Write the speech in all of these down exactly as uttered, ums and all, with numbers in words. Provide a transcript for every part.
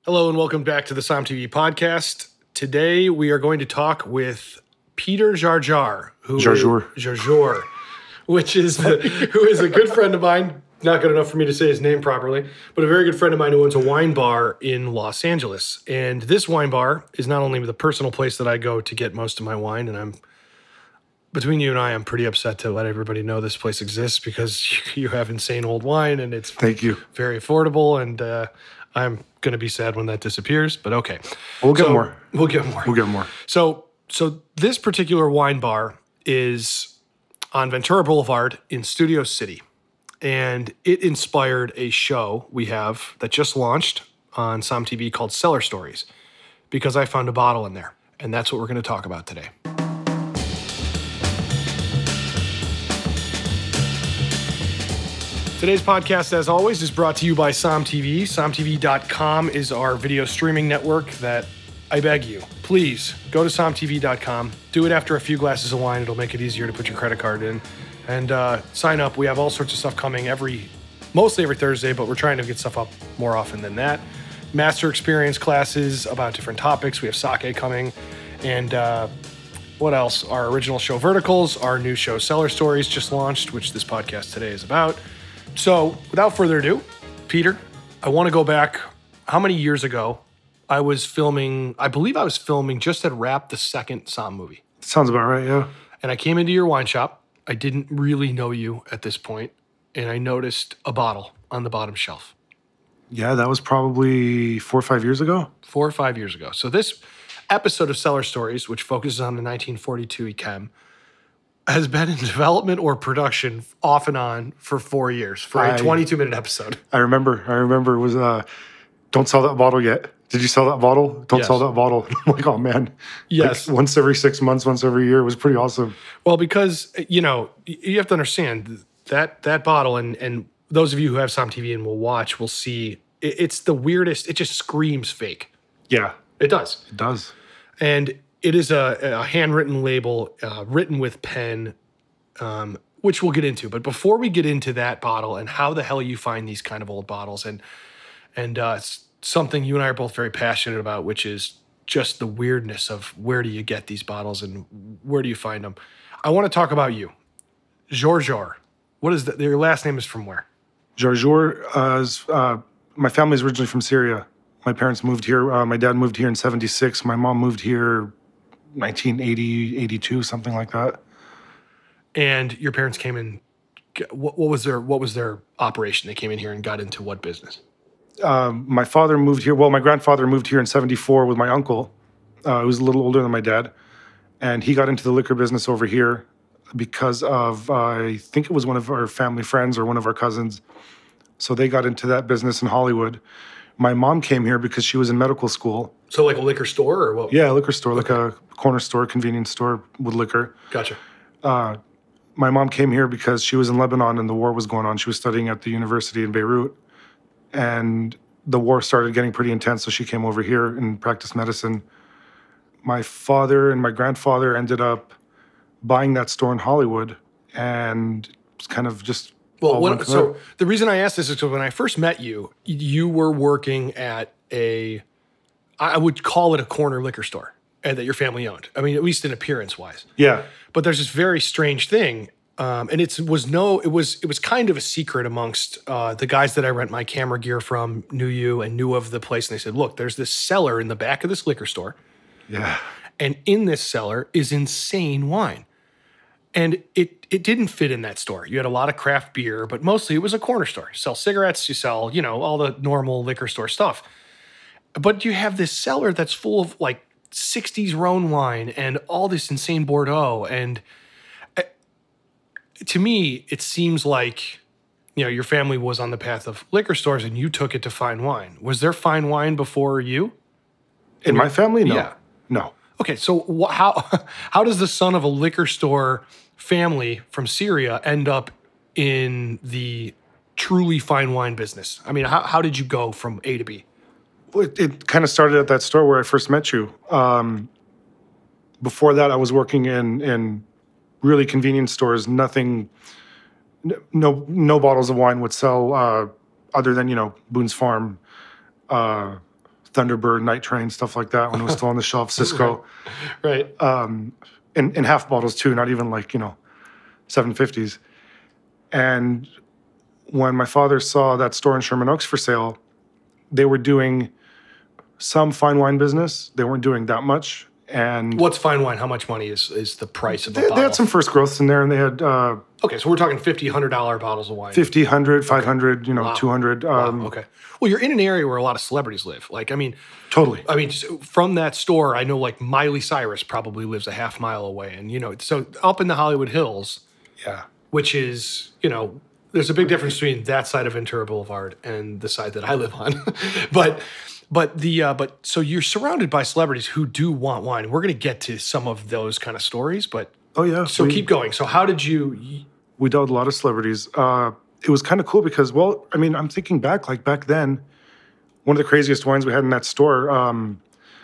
Hello and welcome back to the Som T V podcast. Today we are going to talk with Peter Jarjar, who Jarjour. is, Jarjour, which is who is a good friend of mine. Not good enough for me to say his name properly, but a very good friend of mine who owns a wine bar in Los Angeles. And this wine bar is not only the personal place that I go to get most of my wine, and I'm between you and I, I'm pretty upset to let everybody know this place exists because you have insane old wine and it's Thank you. very affordable, and uh, I'm going to be sad when that disappears, but okay. We'll get So, more. We'll get more. We'll get more. So, so this particular wine bar is on Ventura Boulevard in Studio City, and it inspired a show we have that just launched on Som T V called Cellar Stories, because I found a bottle in there, and that's what we're going to talk about today. Today's podcast, as always, is brought to you by Som T V. Som T V dot com is our video streaming network that I beg you, please go to Som T V dot com. Do it after a few glasses of wine. It'll make it easier to put your credit card in. And uh, sign up. We have all sorts of stuff coming every, mostly every Thursday, but we're trying to get stuff up more often than that. Master experience classes about different topics. We have sake coming. And uh, what else? Our original show Verticals, our new show Cellar Stories just launched, which this podcast today is about. So, without further ado, Peter, I want to go back. How many years ago I was filming, I believe I was filming, just had wrapped the second Som movie. Sounds about right, yeah. And I came into your wine shop. I didn't really know you at this point, and I noticed a bottle on the bottom shelf. Yeah, that was probably four or five years ago. Four or five years ago. So this episode of Cellar Stories, which focuses on the nineteen forty-two E C H E M, has been in development or production off and on for four years for a I- twenty-two minute episode. I remember. I remember it was, uh, don't sell that bottle yet. Did you sell that bottle? Don't Yes. sell that bottle. I'm like, oh, man. Yes. Like once every six months, once every year. It was pretty awesome. Well, because, you know, y- you have to understand that that bottle, and, and those of you who have Som T V and will watch will see, it, it's the weirdest, it just screams fake. Yeah, It does. it does. And it is a, a handwritten label, uh, written with pen, um, which we'll get into. But before we get into that bottle and how the hell you find these kind of old bottles, and and uh, it's something you and I are both very passionate about, which is just the weirdness of where do you get these bottles and where do you find them. I want to talk about you, Jarjar. What is that? Your last name is from where? Jarjour, uh, is, uh, my family is originally from Syria. My parents moved here. Uh, my dad moved here in seventy-six. My mom moved here nineteen eighty, eighty-two, something like that. And your parents came in. What, what was their What was their operation? They came in here and got into what business? Um, my father moved here. Well, my grandfather moved here in seventy-four with my uncle, uh, who was a little older than my dad. And he got into the liquor business over here because of, uh, I think it was one of our family friends or one of our cousins. So they got into that business in Hollywood. My mom came here because she was in medical school. So like a liquor store or what? Yeah, a liquor store, like a corner store, convenience store with liquor. Gotcha. My mom came here because she was in Lebanon and the war was going on. She was studying at the university in Beirut. And the war started getting pretty intense, so she came over here and practiced medicine. My father and my grandfather ended up buying that store in Hollywood, and it's kind of just Well, all when, went from so there. the reason I asked this is because when I first met you, you were working at a, I would call it a corner liquor store, and that your family owned. I mean, at least in appearance wise. Yeah, But there's this very strange thing, um, and it was no, it was it was kind of a secret amongst uh, the guys that I rent my camera gear from. Knew you and knew of the place, and they said, "Look, there's this cellar in the back of this liquor store, yeah. and in this cellar is insane wine." And it it didn't fit in that store. You had a lot of craft beer, but mostly it was a corner store. You sell cigarettes, you sell, you know, all the normal liquor store stuff. But you have this cellar that's full of like sixties Rhone wine and all this insane Bordeaux. And uh, to me, it seems like, you know, your family was on the path of liquor stores and you took it to fine wine. Was there fine wine before you? In my family, no. Yeah. No. Okay, so wh- how how does the son of a liquor store family from Syria end up in the truly fine wine business? I mean, how, how did you go from A to B? It, it kind of started at that store where I first met you. Um, before that, I was working in in really convenience stores. Nothing, n- no no bottles of wine would sell uh, other than you know Boone's Farm, uh, Thunderbird, Night Train, stuff like that when it was still on the shelf, Cisco. Right. Um, in, in half bottles too, not even like, you know, seven fifties. And when my father saw that store in Sherman Oaks for sale, they were doing some fine wine business. They weren't doing that much. And what's fine wine? How much money is, is the price of a they, bottle? they had some first growths in there, and they had uh, okay, so we're talking fifty dollars, one hundred dollars bottles of wine. fifty, one hundred, five hundred, you know, Wow. two hundred. Um, Wow, okay. Well, you're in an area where a lot of celebrities live. Like, I mean, Totally. I mean, just from that store, I know like Miley Cyrus probably lives a half mile away. And, you know, so up in the Hollywood Hills, Yeah. which is, you know, there's a big difference between that side of Ventura Boulevard and the side that I live on. but, but the, uh, but so you're surrounded by celebrities who do want wine. We're going to get to some of those kind of stories, but Oh, yeah. so we, keep going. So how did you, we dealt with a lot of celebrities. Uh, it was kind of cool because, well, I mean, I'm thinking back, like back then, one of the craziest wines we had in that store, um,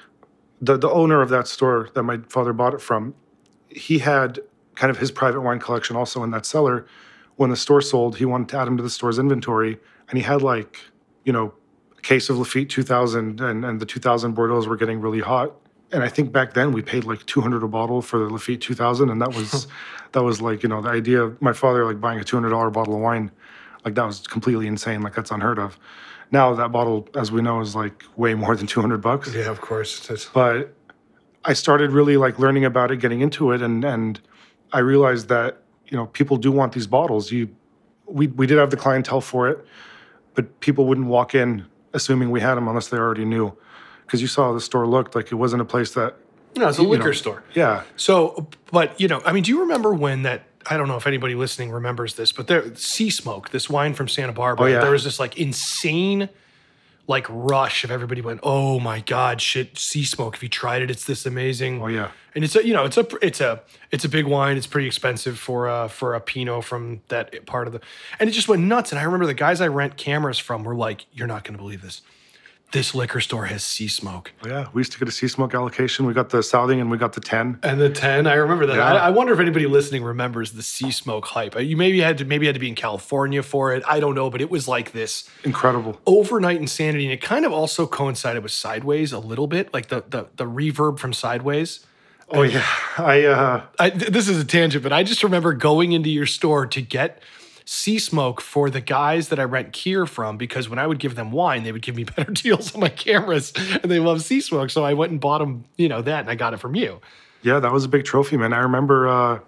the, the owner of that store that my father bought it from, he had kind of his private wine collection also in that cellar. When the store sold, he wanted to add them to the store's inventory. And he had like, you know, a case of Lafite two thousand, and, and the two thousand Bordeaux's were getting really hot. And I think back then we paid like two hundred a bottle for the Lafite two thousand. And that was, that was like, you know, the idea of my father like buying a two hundred dollars bottle of wine, like that was completely insane. Like that's unheard of. Now that bottle, as we know, is like way more than two hundred bucks. yeah, of course. That's, But I started really like learning about it, getting into it, and and I realized that, you know, people do want these bottles. You, we we did have the clientele for it, but people wouldn't walk in assuming we had them unless they already knew, because you saw how the store looked. Like it wasn't a place that. you know, it's a you liquor know, store. Yeah. So, but, you know, I mean, do you remember when that, I don't know if anybody listening remembers this, but there, Sea Smoke, this wine from Santa Barbara, Oh, yeah. there was this like insane like rush of everybody went, oh my God, shit, Sea Smoke. If you tried it, it's this amazing. Oh yeah. And it's a, you know, it's a, it's a, it's a big wine. It's pretty expensive for a, for a Pinot from that part of the, and it just went nuts. And I remember the guys I rent cameras from were like, you're not going to believe this. This liquor store has Sea Smoke. Oh, yeah. We used to get a Sea Smoke allocation. We got the Southing and we got the ten. And the ten, I remember that. Yeah. I, I wonder if anybody listening remembers the Sea Smoke hype. You maybe had to maybe had to be in California for it. I don't know, but it was like this Incredible. overnight insanity, and it kind of also coincided with Sideways a little bit, like the the, the reverb from Sideways. Oh yeah. I uh I, th- this is a tangent, but I just remember going into your store to get Sea Smoke for the guys that I rent gear from, because when I would give them wine, they would give me better deals on my cameras, and they love Sea Smoke. So I went and bought them, you know, that, and I got it from you. yeah, that was a big trophy, man. I remember uh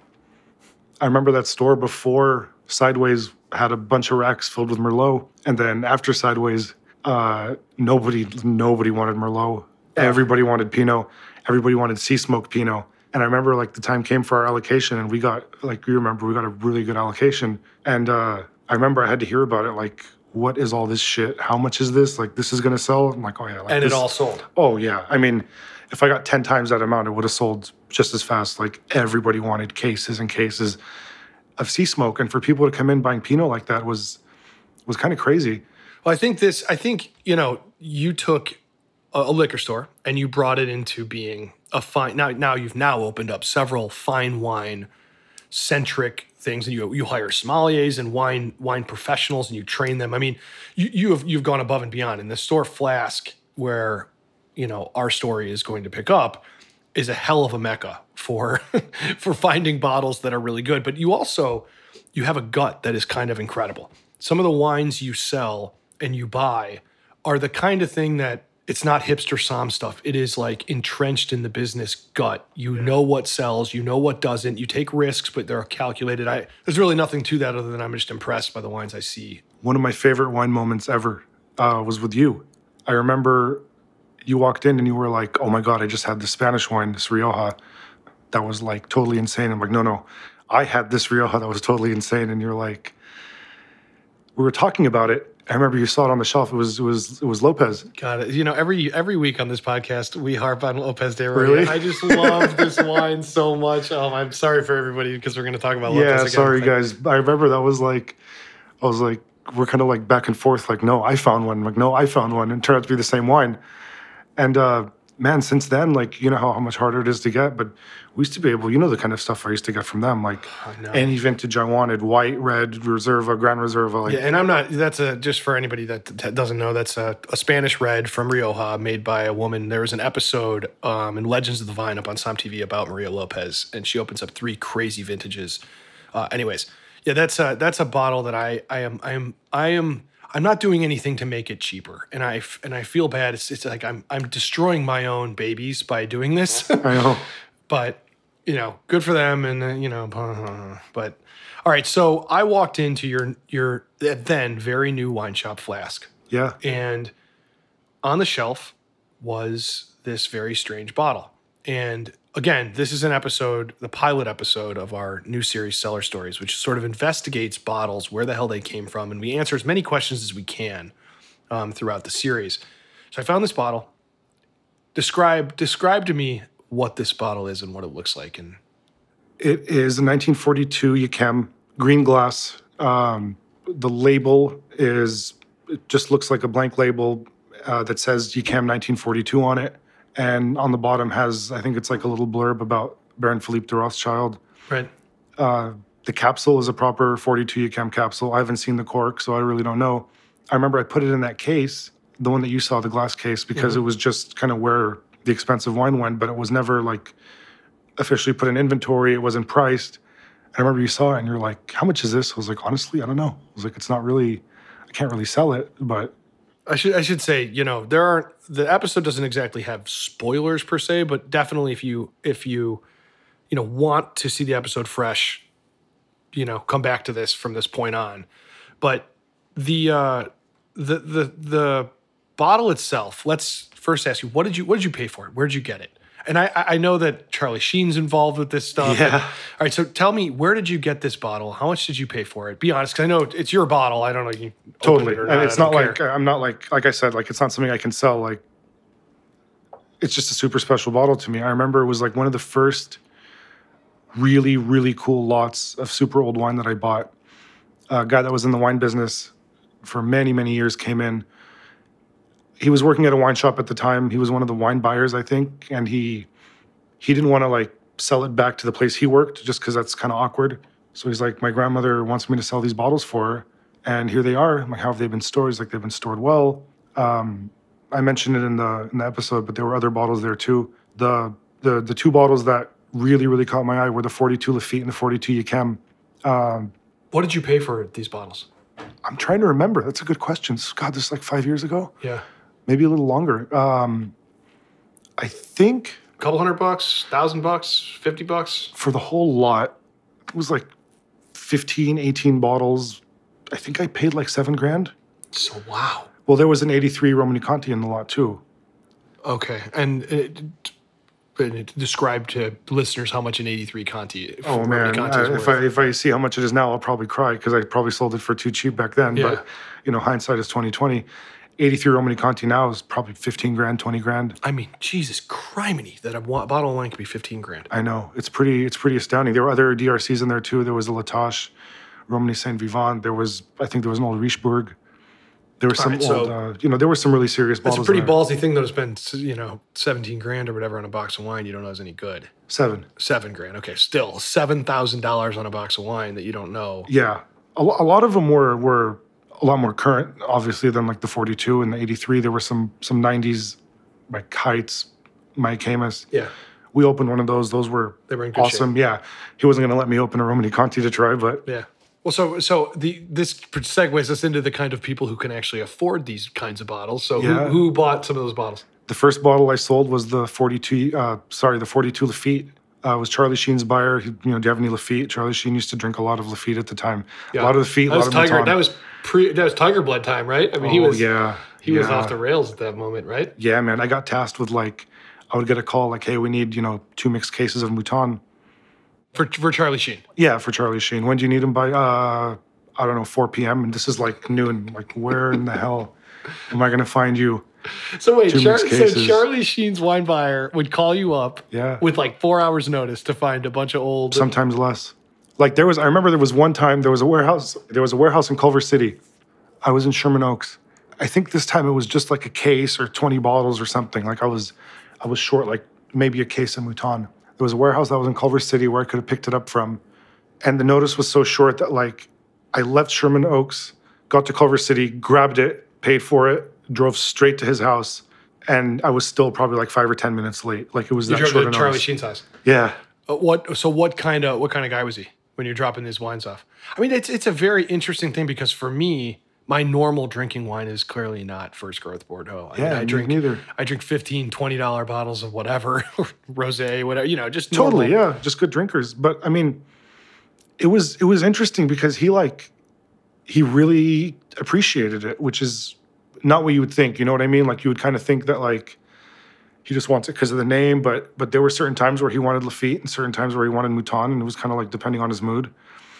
I remember that store before Sideways had a bunch of racks filled with Merlot. And then after Sideways, uh nobody nobody wanted Merlot. Everybody wanted Pinot. Everybody wanted Sea Smoke Pinot. And I remember like the time came for our allocation, and we got, like you remember, we got a really good allocation. And uh, I remember I had to hear about it, like, what is all this shit? How much is this? Like, this is going to sell? I'm like, oh yeah. Like, And this, it all sold. Oh yeah. I mean, if I got ten times that amount, it would have sold just as fast. Like everybody wanted cases and cases of Sea Smoke. And for people to come in buying Pinot like that was, was kind of crazy. Well, I think this, I think, you know, you took a, a liquor store and you brought it into being a fine, now, now you've now opened up several fine wine centric things, and you you hire sommeliers and wine wine professionals, and you train them. I mean, you you have you've gone above and beyond. And the store Flask, where, you know, our story is going to pick up, is a hell of a mecca for for finding bottles that are really good. But you also, you have a gut that is kind of incredible. Some of the wines you sell and you buy are the kind of thing that, it's not hipster som stuff. It is like entrenched in the business gut. You know what sells, you know what doesn't. You take risks, but they're calculated. I there's really nothing to that other than I'm just impressed by the wines I see. One of my favorite wine moments ever uh, was with you. I remember you walked in and you were like, oh my God, I just had this Spanish wine, this Rioja, that was like totally insane. I'm like, no, no, I had this Rioja that was totally insane. And you're like, we were talking about it. I remember you saw it on the shelf. It was it was it was Lopez. God, you know, every every week on this podcast, we harp on Lopez de Rey. Really? I just love this wine so much. Oh, I'm sorry for everybody because we're going to talk about Lopez Yeah, again. sorry But- guys. I remember that was like, I was like, we're kind of like back and forth. Like, no, I found one. Like, no, I found one. And it turned out to be the same wine. And uh, man, since then, like, you know how, how much harder it is to get, but we used to be able, you know, the kind of stuff I used to get from them, like any vintage I wanted, white, red, Reserva, Grand Reserva. Like, yeah, and I'm not, that's a, just for anybody that, that doesn't know, that's a, a Spanish red from Rioja made by a woman. There was an episode um, in Legends of the Vine up on Som T V about Maria Lopez, and she opens up three crazy vintages. Uh, anyways, yeah, that's a, that's a bottle that I, I am, I am, I am, I'm not doing anything to make it cheaper, and I and I feel bad. It's, it's like I'm I'm destroying my own babies by doing this. I know, but you know, good for them, and uh, you know, but all right. So I walked into your your then very new wine shop Flask. Yeah, and on the shelf was this very strange bottle. And again, this is an episode, the pilot episode of our new series, Cellar Stories, which sort of investigates bottles, where the hell they came from, and we answer as many questions as we can um, throughout the series. So I found this bottle. Describe describe to me what this bottle is and what it looks like. And it is a nineteen forty-two Yquem green glass. Um, the label is, it just looks like a blank label uh, that says Yquem nineteen forty-two on it. And on the bottom has, I think it's like a little blurb about Baron Philippe de Rothschild. Right. Uh, the capsule is a proper forty-two Yquem capsule. I haven't seen the cork, so I really don't know. I remember I put it in that case, the one that you saw, the glass case, because mm-hmm. it was just kind of where the expensive wine went, but it was never like officially put in inventory. It wasn't priced. I remember you saw it and you're like, how much is this? I was like, honestly, I don't know. I was like, it's not really, I can't really sell it, but... I should I should say, you know, there aren't, the episode doesn't exactly have spoilers per se, but definitely if you if you you know want to see the episode fresh, you know, come back to this from this point on. But the uh, the the the bottle itself, let's first ask you, what did you what did you pay for it? Where did you get it? And I, I know that Charlie Sheen's involved with this stuff. Yeah. And, all right, so tell me, where did you get this bottle? How much did you pay for it? Be honest, because I know it's your bottle. I don't know. You totally. It or not. And it's not care. like, I'm not like, like I said, like it's not something I can sell. Like, it's just a super special bottle to me. I remember it was like one of the first really, really cool lots of super old wine that I bought. A guy that was in the wine business for many, many years came in. He was working at a wine shop at the time. He was one of the wine buyers, I think, and he he didn't want to like sell it back to the place he worked just because that's kind of awkward. So he's like, my grandmother wants me to sell these bottles for her, and here they are. I'm like, how have they been stored? He's like, they've been stored well. Um, I mentioned it in the in the episode, but there were other bottles there too. The the the two bottles that really really caught my eye were the forty-two Lafite and the forty-two Yquem. Um, what did you pay for these bottles? I'm trying to remember. That's a good question. God, this is like five years ago. Yeah. Maybe a little longer. Um, I think... A couple hundred bucks, thousand bucks, fifty bucks? For the whole lot, it was like fifteen, eighteen bottles. I think I paid like seven grand. So, wow. Well, there was an eighty-three Romani Conti in the lot too. Okay. And it, it describe to listeners how much an eighty-three Conti Oh, man. Uh, if, I, if I see how much it is now, I'll probably cry because I probably sold it for too cheap back then. Yeah. But, you know, hindsight is twenty twenty. eighty-three Romani Conti now is probably fifteen grand, twenty grand. I mean, Jesus criminy, that a bottle of wine could be fifteen grand. I know. It's pretty It's pretty astounding. There were other D R Cs in there too. There was a Latache, Romani Saint Vivant. There was, I think there was an old Richebourg. There were some right, old, so uh, you know, there were some really serious bottles. It's a pretty there. ballsy thing though to spend, you know, seventeen grand or whatever on a box of wine you don't know is any good. Seven. Seven grand. Okay, still seven thousand dollars on a box of wine that you don't know. Yeah. A, a lot of them were, were a lot more current, obviously, than like the forty-two and the eighty-three. There were some some nineties, like Heights, Mike Hamas. Yeah. We opened one of those. Those were they were in good awesome. Shape. Yeah. He wasn't going to let me open a Romani Conti to try, but... Yeah. Well, so so the this segues us into the kind of people who can actually afford these kinds of bottles. So Yeah. who, who bought some of those bottles? The first bottle I sold was the forty-two, uh, sorry, the forty-two Lafite. Uh, was Charlie Sheen's buyer. He, you know, do you have any Lafite? Charlie Sheen used to drink a lot of Lafite at the time. Yeah. A lot of Lafite, a That was lot of Tiger. Mouton. That was pre. That was Tiger Blood time, right? I mean, oh, he was. Yeah. He yeah. was off the rails at that moment, right? Yeah, man. I got tasked with like, I would get a call like, hey, we need, you know, two mixed cases of Mouton. For for Charlie Sheen. Yeah, for Charlie Sheen. When do you need them by? Uh, I don't know, four p.m. And this is like noon. Like, where in the hell am I going to find you? So wait, Two Char- mixed so cases. Charlie Sheen's wine buyer would call you up Yeah. with like four hours notice to find a bunch of old. Sometimes less. Like there was, I remember there was one time there was a warehouse. There was a warehouse in Culver City. I was in Sherman Oaks. I think this time it was just like a case or twenty bottles or something. Like I was, I was short like maybe a case of Mouton. There was a warehouse that was in Culver City where I could have picked it up from. And the notice was so short that like I left Sherman Oaks, got to Culver City, grabbed it, paid for it, drove straight to his house. And I was still probably like five or ten minutes late. Like it was You that drove short to a Charlie notice. Sheen's house. Yeah. Uh, what? So what kind of what kind of guy was he when you're dropping these wines off? I mean, it's it's a very interesting thing because for me, my normal drinking wine is clearly not First Growth Bordeaux. I Yeah, mean, I me drink neither. I drink fifteen, twenty dollar bottles of whatever, rosé, whatever, you know, just Totally, normal. yeah. Just good drinkers. But I mean, it was it was interesting because he like he really appreciated it, which is not what you would think. You know what I mean? Like you would kind of think that like he just wants it because of the name, but but there were certain times where he wanted Lafite and certain times where he wanted Mouton, and it was kind of like depending on his mood.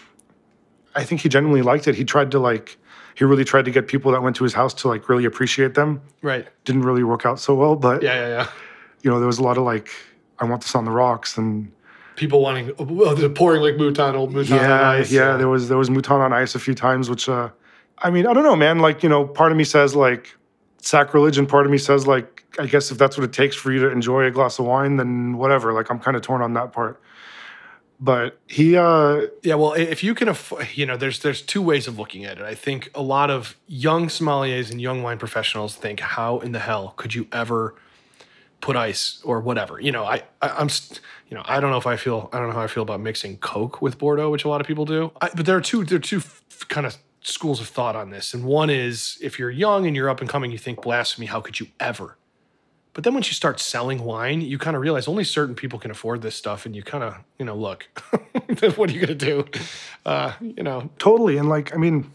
I think he genuinely liked it. He tried to like he really tried to get people that went to his house to like really appreciate them. Right. Didn't really work out so well, but Yeah, yeah, yeah. you know, there was a lot of like, I want this on the rocks, and People wanting, well, they're pouring like Mouton, old Mouton on yeah, ice. yeah, there was there was Mouton on ice a few times, which uh, I mean, I don't know, man. Like, you know, part of me says like sacrilege, and part of me says like, I guess if that's what it takes for you to enjoy a glass of wine, then whatever. Like, I'm kind of torn on that part. But he, uh, Yeah, well, if you can afford, you know, there's there's two ways of looking at it. I think a lot of young sommeliers and young wine professionals think, how in the hell could you ever put ice or whatever? You know, I, I I'm, st- you know, I don't know if I feel, I don't know how I feel about mixing Coke with Bordeaux, which a lot of people do. I, but there are two, there are two f- kind of schools of thought on this, and one is if you're young and you're up and coming, you think blasphemy. How could you ever? But then once you start selling wine, you kind of realize only certain people can afford this stuff, and you kind of, you know, look, what are you going to do? Uh, you know, totally. And like, I mean,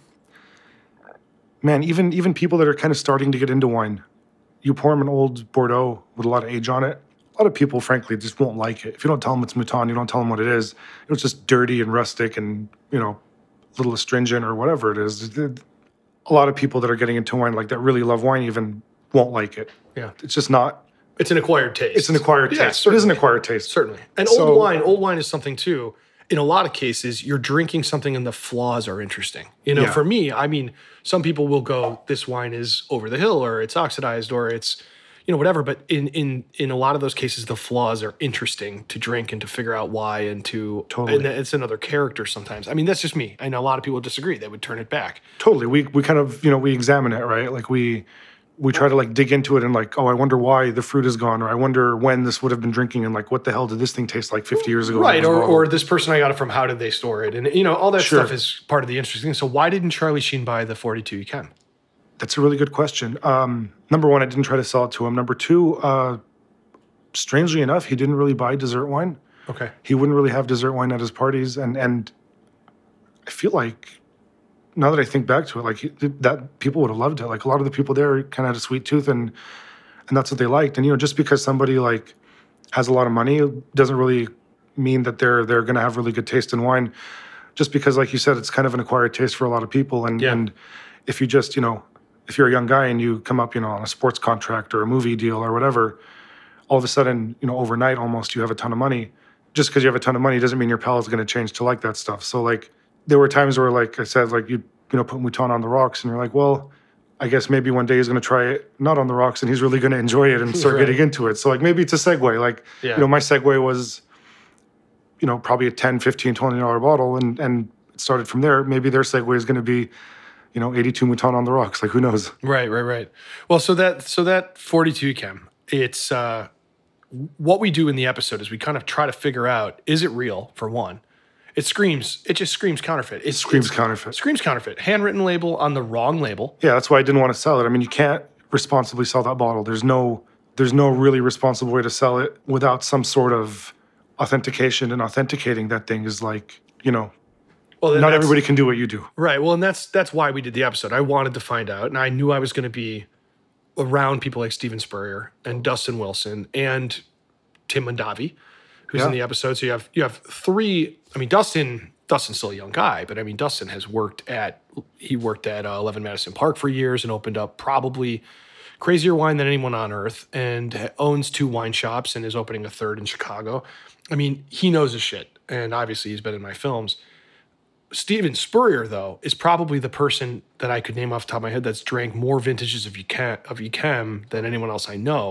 man, even even people that are kind of starting to get into wine, you pour them an old Bordeaux with a lot of age on it. A lot of people, frankly, just won't like it. If you don't tell them it's Mouton, you don't tell them what it is. It's just dirty and rustic and, you know, a little astringent or whatever it is. A lot of people that are getting into wine, like that really love wine, even won't like it. yeah, It's just not. it's an acquired taste. It's an acquired Yeah, taste. It is an certainly. acquired taste. Certainly. And So- old wine, old wine is something too. In a lot of cases, you're drinking something and the flaws are interesting. You know, Yeah. for me, I mean, some people will go, this wine is over the hill or it's oxidized or it's, you know, whatever. But in in in a lot of those cases, the flaws are interesting to drink and to figure out why and to, Totally. and it's another character sometimes. I mean, that's just me. I know a lot of people disagree. They would turn it back. Totally. We we kind of, you know, we examine it, right? Like we we try to like dig into it and like, oh, I wonder why the fruit is gone, or I wonder when this would have been drinking, and like, what the hell did this thing taste like fifty years ago? when it Right, was or, bottled? or this person I got it from, how did they store it? And, you know, all that Sure. stuff is part of the interesting. So why didn't Charlie Sheen buy the forty-two you can? That's a really good question. Um, number one, I didn't try to sell it to him. Number two, uh, strangely enough, he didn't really buy dessert wine. Okay. He wouldn't really have dessert wine at his parties, and and I feel like now that I think back to it, like he, that people would have loved it. Like a lot of the people there kind of had a sweet tooth, and and that's what they liked. And you know, just because somebody like has a lot of money doesn't really mean that they're they're going to have really good taste in wine. Just because, like you said, it's kind of an acquired taste for a lot of people, and Yeah. and if you just you know if you're a young guy and you come up you know on a sports contract or a movie deal or whatever, all of a sudden you know overnight almost you have a ton of money. Just because you have a ton of money doesn't mean your palate is going to change to like that stuff. So like there were times where like I said like you you know put Mouton on the rocks and you're like, well, I guess maybe one day he's going to try it not on the rocks and he's really going to enjoy it and start Right. getting into it. So like maybe it's a segue. Like Yeah. you know my segue was you know probably a ten, fifteen, twenty dollar bottle and and it started from there. Maybe their segue is going to be you know eighty-two Mouton on the rocks. Like who knows? Right, right, right. Well, so that so that forty-two chem, it's uh, what we do in the episode is we kind of try to figure out, is it real, for one? It screams, it just screams counterfeit. It Screams it's- counterfeit. Screams counterfeit. Handwritten label on the wrong label. Yeah, that's why I didn't want to sell it. I mean, you can't responsibly sell that bottle. There's no there's no really responsible way to sell it without some sort of authentication, and authenticating that thing is like, you know, Well, then not that's- everybody can do what you do. Right. Well, and that's that's why we did the episode. I wanted to find out, and I knew I was going to be around people like Steven Spurrier and Dustin Wilson and Tim Mondavi, who's in Yeah. the episode. So you have you have three. I mean, Dustin Dustin's still a young guy, but I mean, Dustin has worked at he worked at uh, eleven Madison Park for years and opened up probably crazier wine than anyone on earth, and owns two wine shops and is opening a third in Chicago. I mean, he knows his shit, and obviously he's been in my films. Steven Spurrier, though, is probably the person that I could name off the top of my head that's drank more vintages of Yquem, of Yquem than anyone else I know.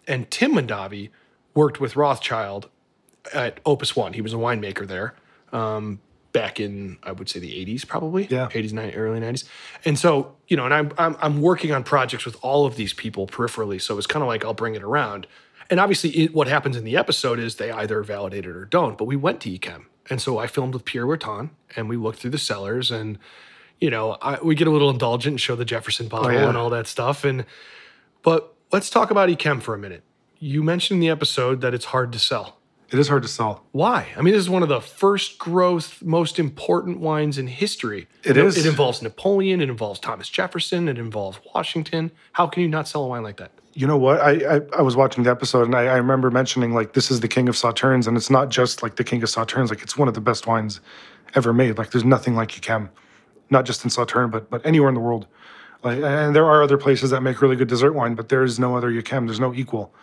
And Tim Mondavi worked with Rothschild at Opus One. He was a winemaker there um, back in, I would say, the eighties probably. Yeah. eighties, nineties, early nineties. And so, you know, and I'm, I'm, I'm working on projects with all of these people peripherally. So it's kind of like I'll bring it around. And obviously it, what happens in the episode is they either validate it or don't. But we went to Yquem. And so I filmed with Pierre Werton and we looked through the cellars and, you know, I, we get a little indulgent and show the Jefferson bottle Oh, yeah. and all that stuff. And But let's talk about Yquem for a minute. You mentioned in the episode that it's hard to sell. It is hard to sell. Why? I mean, this is one of the first growth, most important wines in history. It You know, is. It involves Napoleon. It involves Thomas Jefferson. It involves Washington. How can you not sell a wine like that? You know what? I I, I was watching the episode and I, I remember mentioning like this is the king of Sauternes, and it's not just like the king of Sauternes. Like it's one of the best wines ever made. Like there's nothing like Yquem, not just in Sauternes, but but anywhere in the world. Like, and there are other places that make really good dessert wine, but there is no other Yquem. There's no equal.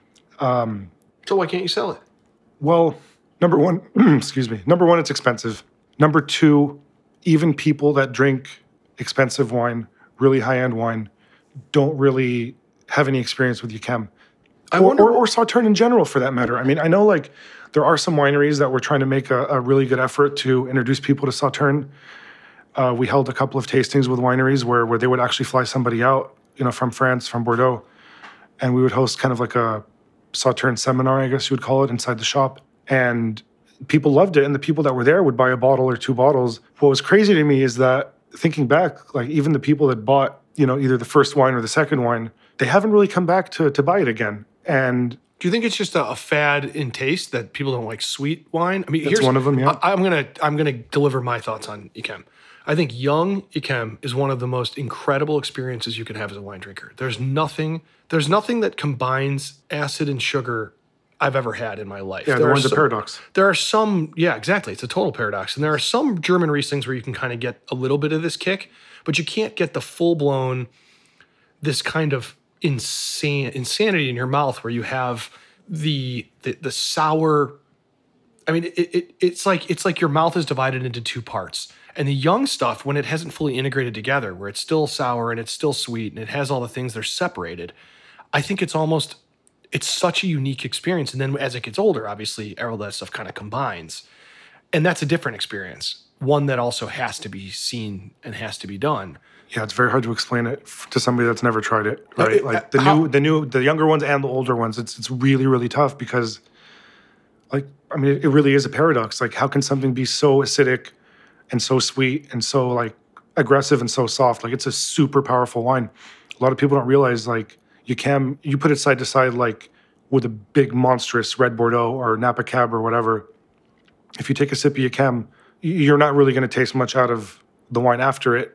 So why can't you sell it? Well, number one, excuse me. Number one, it's expensive. Number two, even people that drink expensive wine, really high-end wine, don't really have any experience with Yquem. I Or, wonder. or, or Sauternes in general, for that matter. I mean, I know like there are some wineries that were trying to make a, a really good effort to introduce people to Sauternes. Uh, we held a couple of tastings with wineries where, where they would actually fly somebody out, you know, from France, from Bordeaux, and we would host kind of like a Sauternes seminar, I guess you would call it, inside the shop. And people loved it, and the people that were there would buy a bottle or two bottles. What was crazy to me is that thinking back, like even the people that bought, you know, either the first wine or the second wine, they haven't really come back to to buy it again. And Do you think it's just a, a fad in taste that people don't like sweet wine? I mean, That's here's one of them, yeah. I, I'm gonna I'm gonna deliver my thoughts on Yquem. I think young Yquem is one of the most incredible experiences you can have as a wine drinker. There's nothing there's nothing that combines acid and sugar I've ever had in my life. yeah, There the are one's a some- paradox. There are some, yeah, exactly. It's a total paradox. And there are some German Rieslings where you can kind of get a little bit of this kick, but you can't get the full blown, this kind of insane insanity in your mouth where you have the the, the sour. I mean, it, it it's like it's like your mouth is divided into two parts. And the young stuff, when it hasn't fully integrated together, where it's still sour and it's still sweet and it has all the things that are separated, I think it's almost it's such a unique experience. And then as it gets older, obviously, all that stuff kind of combines. And that's a different experience, one that also has to be seen and has to be done. Yeah, it's very hard to explain it f- to somebody that's never tried it, Uh, right? it- like the how- new, the new, the younger ones and the older ones. It's it's really really tough because, like, I mean, it, it really is a paradox. Like, how can something be so acidic and so sweet and so like aggressive and so soft? Like, it's a super powerful wine. A lot of people don't realize like you can you put it side to side like with a big monstrous red Bordeaux or Napa Cab or whatever. If you take a sip of Yquem, you're not really going to taste much out of the wine after it,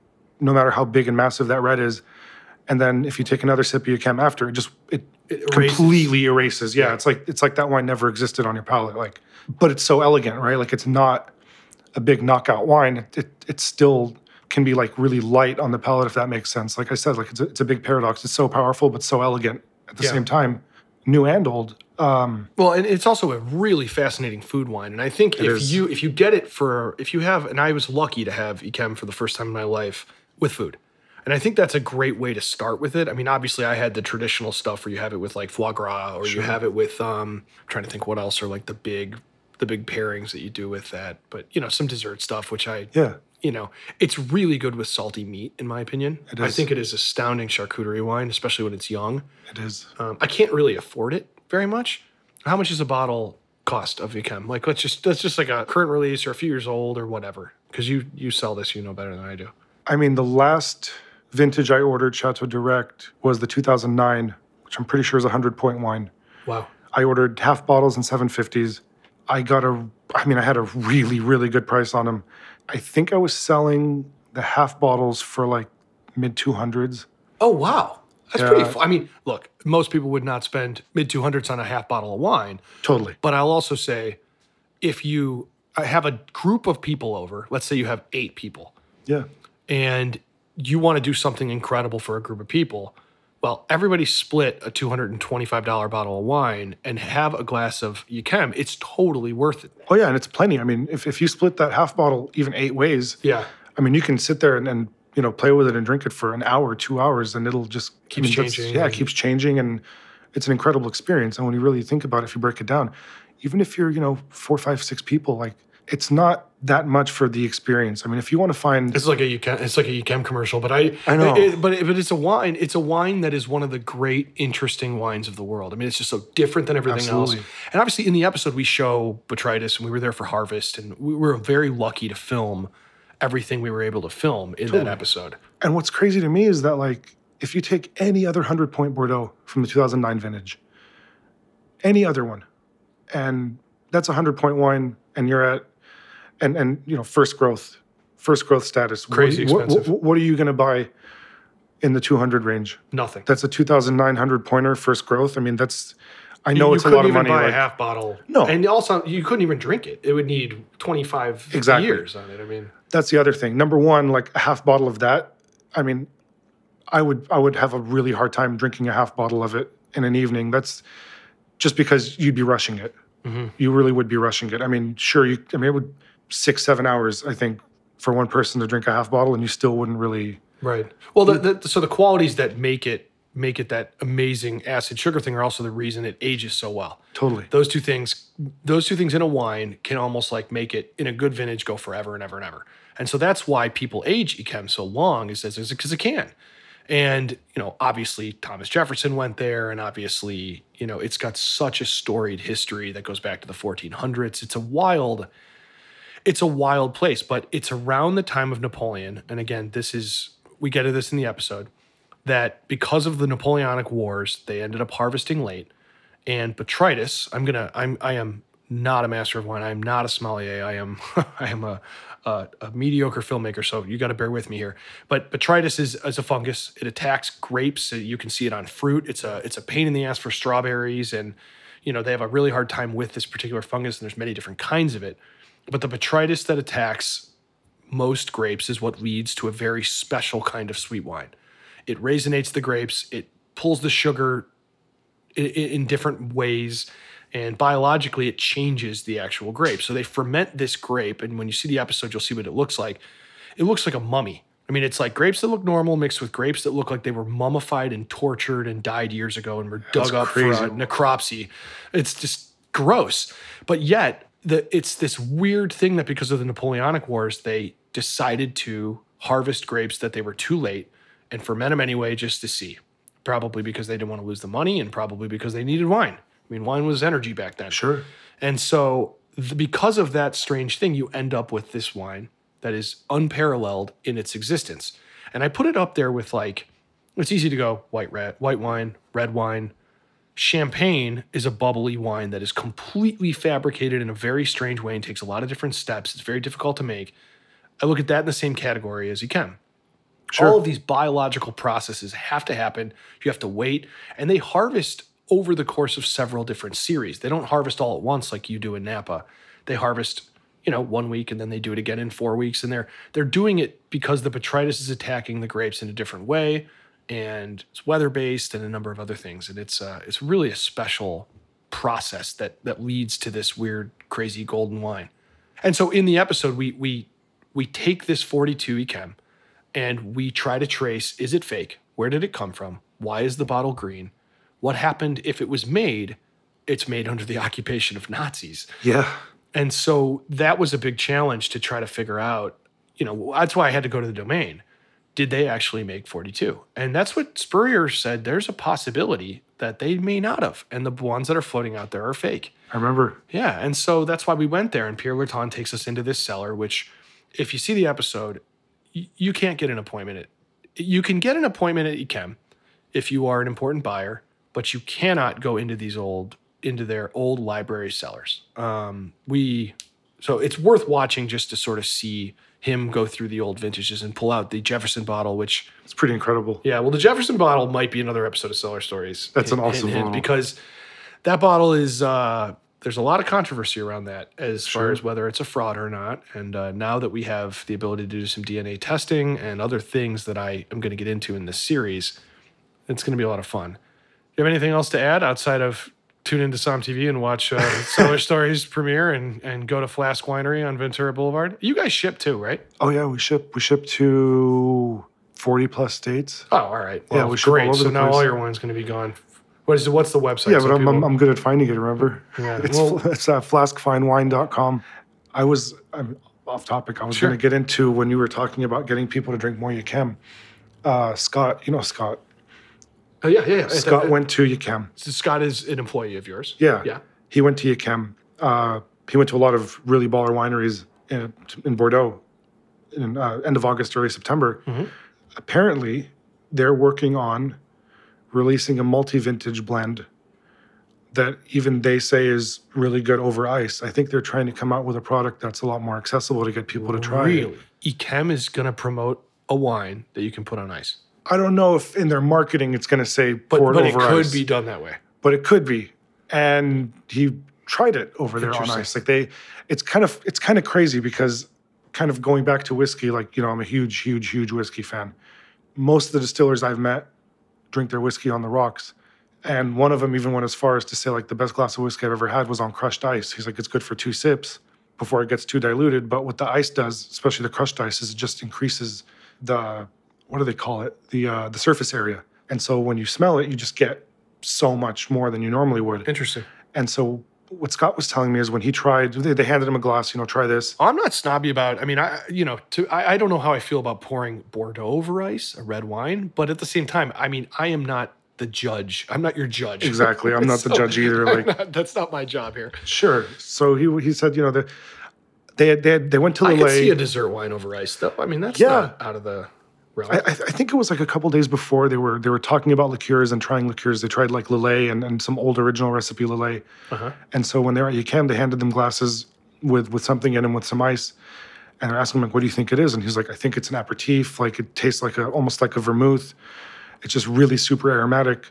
no matter how big and massive that red is. And then if you take another sip of Yquem after, it just it, It erases. completely erases. Yeah, Yeah. it's like it's like that wine never existed on your palate. Like, but it's so elegant, right? Like it's not a big knockout wine. It it, it still can be like really light on the palate, if that makes sense. Like I said, like it's a, it's a big paradox. It's so powerful but so elegant at the Yeah. same time, new and old. Um, Well, and it's also a really fascinating food wine. And I think It if is. you if you get it for if you have, and I was lucky to have Yquem for the first time in my life with food. And I think that's a great way to start with it. I mean, obviously I had the traditional stuff where you have it with like foie gras or you have it with um I'm trying to think what else are like the big the big pairings that you do with that. But you know, some dessert stuff, which I yeah, you know, it's really good with salty meat, in my opinion. It I is. think it is astounding charcuterie wine, especially when it's young. it is. Um, I can't really afford it very much. How much does a bottle cost of Yquem? Like, let's just that's just like a current release or a few years old or whatever. Because you you sell this, you know better than I do. I mean, the last vintage I ordered, Chateau Direct, was the two thousand nine, which I'm pretty sure is a hundred-point wine. Wow. I ordered half bottles and seven fifties. I got a, I mean, I had a really, really good price on them. I think I was selling the half bottles for like mid two hundreds. Oh wow, that's Yeah. pretty. Fu- I mean, look, most people would not spend mid two hundreds on a half bottle of wine. Totally. But I'll also say, if you I have a group of people over, let's say you have eight people, Yeah. and you want to do something incredible for a group of people, well, everybody split a two hundred twenty-five dollars bottle of wine and have a glass of Yquem. It's totally worth it. Oh, yeah. And it's plenty. I mean, if, if you split that half bottle even eight ways, Yeah. I mean, you can sit there and, and you know, play with it and drink it for an hour, two hours, and it'll just Keeps I mean, that's- changing Yeah, and- it keeps changing. And it's an incredible experience. And when you really think about it, if you break it down, even if you're, you know, four, five, six people, like it's not that much for the experience. I mean, if you want to find, it's like a U Chem, it's like a U Chem commercial, but I, I know, it, but but it's a wine. It's a wine that is one of the great, interesting wines of the world. I mean, it's just so different than everything Absolutely. else. And obviously, in the episode, we show Botrytis, and we were there for harvest, and we were very lucky to film everything we were able to film in Totally. that episode. And what's crazy to me is that, like, if you take any other hundred point Bordeaux from the two thousand nine vintage, any other one, and that's a hundred point wine, and you're at, and and you know, first growth, first growth status, Crazy what, expensive. What, what are you going to buy in the two hundred range? Nothing. That's a two thousand nine hundred pointer first growth. I mean, that's, I know you it's a lot of couldn't money. even buy like- a half bottle. No. And also, you couldn't even drink it. It would need twenty-five Exactly. years on it. I mean, That's the other thing. Number one, like a half bottle of that. I mean, I would I would have a really hard time drinking a half bottle of it in an evening. That's just because you'd be rushing it. Mm-hmm. You really would be rushing it. I mean, sure, you. I mean, it would six seven hours. I think for one person to drink a half bottle, and you still wouldn't really. right. Well, the, the, so the qualities that make it make it that amazing acid sugar thing are also the reason it ages so well. Totally. Those two things, those two things in a wine can almost like make it in a good vintage go forever and ever and ever. And so that's why people age Yquem so long is because it can. And, you know, obviously Thomas Jefferson went there, and obviously, you know, it's got such a storied history that goes back to the fourteen hundreds. It's a wild, it's a wild place, but it's around the time of Napoleon. And again, this is, we get to this in the episode, that because of the Napoleonic Wars, they ended up harvesting late. And Botrytis, I'm gonna, I'm, I am not a master of wine. I am not a sommelier. I am, I am a, a, a mediocre filmmaker. So you got to bear with me here. But Botrytis is, is a fungus. It attacks grapes. You can see it on fruit. It's a, it's a pain in the ass for strawberries, and you know they have a really hard time with this particular fungus. And there's many different kinds of it. But the Botrytis that attacks most grapes is what leads to a very special kind of sweet wine. It raisinates the grapes. It pulls the sugar in, in different ways, and biologically it changes the actual grape. So they ferment this grape, and when you see the episode, you'll see what it looks like. It looks like a mummy. I mean, it's like grapes that look normal mixed with grapes that look like they were mummified and tortured and died years ago and were dug That's up crazy. for a necropsy. It's just gross. But yet, the, it's this weird thing that because of the Napoleonic Wars, they decided to harvest grapes that they were too late and ferment them anyway just to see. Probably because they didn't want to lose the money, and probably because they needed wine. I mean, wine was energy back then. Sure. And so the, because of that strange thing, you end up with this wine that is unparalleled in its existence. And I put it up there with, like, it's easy to go white red, white wine, red wine. Champagne is a bubbly wine that is completely fabricated in a very strange way and takes a lot of different steps. It's very difficult to make. I look at that in the same category as Yquem. Sure. All of these biological processes have to happen. You have to wait. And they harvest over the course of several different series. They don't harvest all at once like you do in Napa. They harvest, you know, one week, and then they do it again in four weeks. And they're they're doing it because the Botrytis is attacking the grapes in a different way, and it's weather-based and a number of other things. And it's uh, it's really a special process that that leads to this weird, crazy golden wine. And so in the episode, we we we take this forty-two Yquem, and we try to trace, is it fake? Where did it come from? Why is the bottle green? What happened if it was made? It's made under the occupation of Nazis. Yeah. And so that was a big challenge to try to figure out, you know, that's why I had to go to the domain. Did they actually make forty-two? And that's what Spurrier said. There's a possibility that they may not have. And the ones that are floating out there are fake. I remember. Yeah. And so that's why we went there. And Pierre Lurton takes us into this cellar, which, if you see the episode, y- you can't get an appointment at. You can get an appointment at Yquem if you are an important buyer, but you cannot go into these old, into their old library cellars. Um, we, so it's worth watching just to sort of see him go through the old vintages and pull out the Jefferson bottle, which, It's pretty incredible. yeah, well, the Jefferson bottle might be another episode of Cellar Stories. That's an Hint, awesome hint, hint, bottle. because that bottle is, uh, there's a lot of controversy around that as far Sure. as whether it's a fraud or not. And uh, now that we have the ability to do some D N A testing and other things that I am going to get into in this series, it's going to be a lot of fun. Do you have anything else to add outside of tune into Som T V and watch uh, Cellar Stories premiere and, and go to Flask Winery on Ventura Boulevard? You guys ship too, right? Oh yeah, we ship we ship to forty plus states. Oh, all right. Yeah, Well, we ship all great. over So the now place. all your wine's going to be gone. What is it? What's the website? Yeah, so but I'm, I'm people- I'm good at finding it. Remember? Yeah, It's well- it's uh, flask fine wine dot com. I was I'm off topic. I was Sure. going to get into when you were talking about getting people to drink more Yachem. Uh, Scott, you know Scott. Oh, yeah, yeah, yeah. Scott Uh, went to Yachem. so Scott is an employee of yours. Yeah. Yeah. He went to Yachem. Uh, he went to a lot of really baller wineries in, in Bordeaux in uh, end of August, early September. Mhm. Apparently, they're working on releasing a multi-vintage blend that even they say is really good over ice. I think they're trying to come out with a product that's a lot more accessible to get people to try. Really? Yachem is going to promote a wine that you can put on ice. I don't know if in their marketing it's going to say But, pour but it it over could ice. be done that way. But it could be. And he tried it over there on Interesting. ice. Like they, it's kind of it's kind of crazy because kind of going back to whiskey, like, you know, I'm a huge, huge, huge whiskey fan. Most of the distillers I've met drink their whiskey on the rocks. And one of them even went as far as to say, like, the best glass of whiskey I've ever had was on crushed ice. He's like, it's good for two sips before it gets too diluted. But what the ice does, especially the crushed ice, is it just increases the, what do they call it? The uh, the surface area. And so when you smell it, you just get so much more than you normally would. Interesting. And so what Scott was telling me is when he tried, they, they handed him a glass, you know, try this. I'm not snobby about, I mean, I, you know, to, I, I don't know how I feel about pouring Bordeaux over ice, a red wine, but at the same time, I mean, I am not the judge. I'm not your judge. Exactly. I'm not the So, judge either. I'm Like, not- that's not my job here. sure. So he he said, you know, the, they had, they had, they went to I Lillet. could see a dessert wine over ice, though. I mean, that's Yeah. not out of the realm. I, I I think it was like a couple days before they were they were talking about liqueurs and trying liqueurs. They tried like Lillet and, and some old original recipe Lillet. uh-huh. And so when they were at Yachem, they handed them glasses with with something in them with some ice. And they're asking him, like, what do you think it is? And he's like, I think it's an aperitif. Like, it tastes like a almost like a vermouth. It's just really super aromatic.